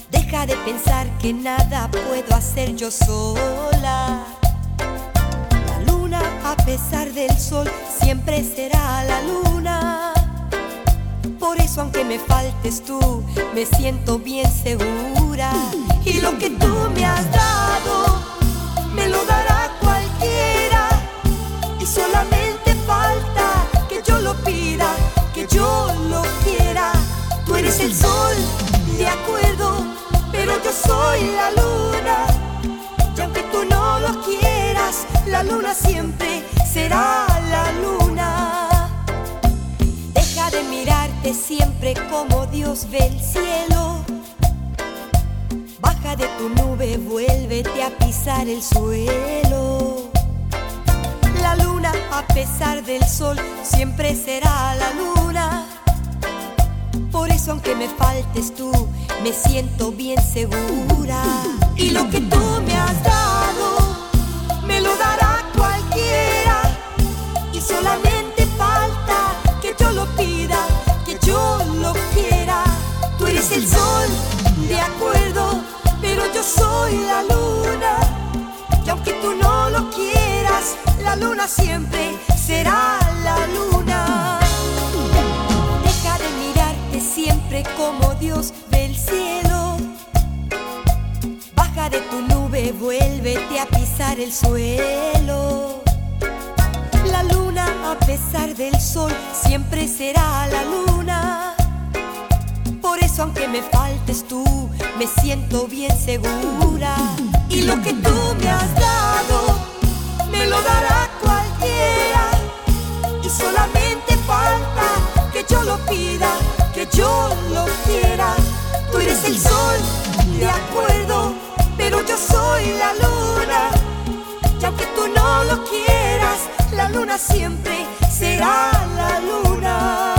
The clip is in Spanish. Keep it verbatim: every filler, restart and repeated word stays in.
Deja de pensar que nada puedo hacer yo sola. La luna, a pesar del sol, siempre será la luna. Por eso, aunque me faltes tú, me siento bien segura. Y lo que tú me has dado, me lo dará cualquiera. Y solamente falta que yo lo pida, que yo lo quiera. Tú eres el sol, de acuerdo, pero yo soy la luna. Y aunque tú no lo quieras, la luna siempre será la luna. Deja de mirarte siempre como Dios ve el cielo. Baja de tu nube, vuélvete a pisar el suelo. La luna, a pesar del sol, siempre será la luna. Por eso, aunque me faltes tú, me siento bien segura. Y lo que tú me has dado, me lo dará cualquiera. Y solamente falta que yo lo pida, que yo lo quiera. Tú eres el sol, de acuerdo, pero yo soy la luna. Y aunque tú no lo quieras, la luna siempre será la luna. Deja de mirarte siempre como Dios ve el cielo. Baja de tu nube, vuélvete a pisar el suelo. La luna, a pesar del sol, siempre será la luna. Por eso, aunque me faltes tú, me siento bien segura. Y lo que tú me has dado, me lo dará cualquiera. Y solamente falta que yo lo pida, que yo lo quiera. Tú eres el sol, de acuerdo, pero yo soy la luna. Y aunque tú no lo quieras, la luna siempre será la luna.